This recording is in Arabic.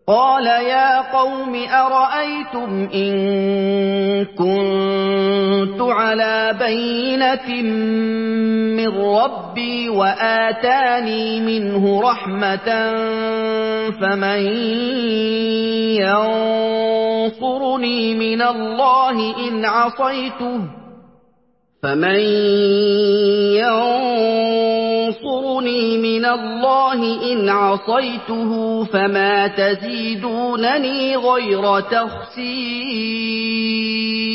قَالَ يَا قَوْمِ أَرَأَيْتُمْ إِن كُنتُ عَلَىٰ بَيِّنَةٍ مِّن رَّبِّي وَآتَانِي مِنْهُ رَحْمَةً فَمَن يَنصُرُنِي مِنَ اللَّهِ إِنْ عَصَيْتُهُ فَمَا تَزِيدُونَنِي غَيْرَ تَخْسِيرٍ